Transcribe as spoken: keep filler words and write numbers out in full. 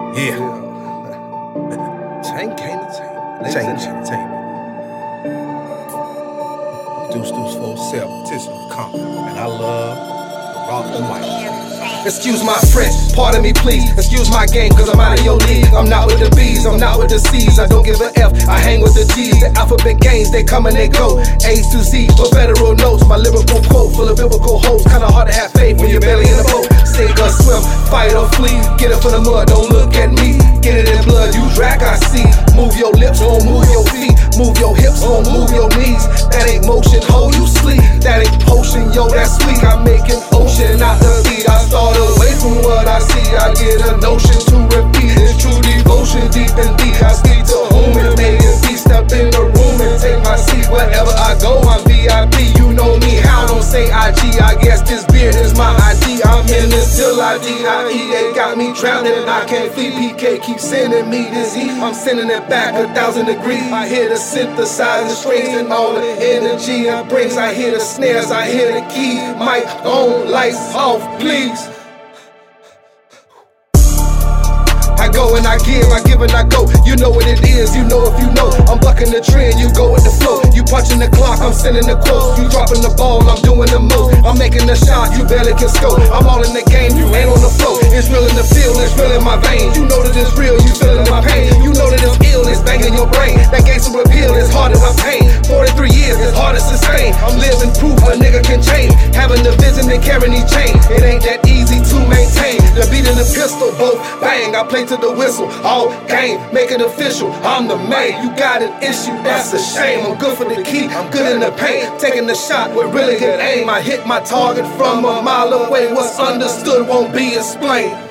Yeah. Tank Entertainment. Tank Entertainment. Deuce Deuce four seven, Tissue Come. And I love the rock and white. Excuse my French, pardon me please. Excuse my game, cause I'm out of your league. I'm not with the B's, I'm not with the C's. I don't give a F, I hang with the G's. The alphabet games, they come and they go. A's to Z for federal notes. My lyrical quote full of biblical hopes. Kinda hard to have faith when you're barely in the boat. Sink or swim, fight or flee. Get it for the mud, don't look at me. Get it in blood, you drag, I see. Move your lips, won't move your feet. Move your hips, won't move your knees. That ain't motion, hold you sleep. That ain't potion, yo, that's sweet. I'm making ocean out the beat. I start away from what I see. I get a notion to repeat. It's true devotion, deep and deep. I speak to whom it may be. Step in the room and take my seat. Wherever I go, I'm V I P. You know me, how don't say I G. I guess this beard is my I D. I'm in this till I D I E. They got me drowning and I can't flee. P K keep sending me this heat. I'm sending it back a thousand degrees. I hear the synthesize the strings and all the energy it brings. I hear the snares, I hear the keys. Mic on, lights off, please. I go and I give, I give and I go. You know what it is, you know if you know. I'm bucking the trend, you go with the flow. You punching the clock, I'm sending the quotes. You dropping the ball, I'm doing the most. I'm making the shot, you barely can score. I'm all in the game, you ain't on the flow. It's real in the field, it's real in my veins. You know that it's real, you feeling my pain. You know that it's ill, it's banging your brain. That gates of appeal, it's hard as I pain. forty-three years, it's hard to sustain. I'm living proof a nigga can change. Having the vision and carrying these chains. It ain't that easy to maintain. The beat and the pistol, both bang. I play to the whistle, all game, make it official. I'm the man, you got an issue, that's a shame. I'm good for the key, I'm good in the paint. Taking the shot with really good aim. I hit my target from a mile away. What's understood won't be explained.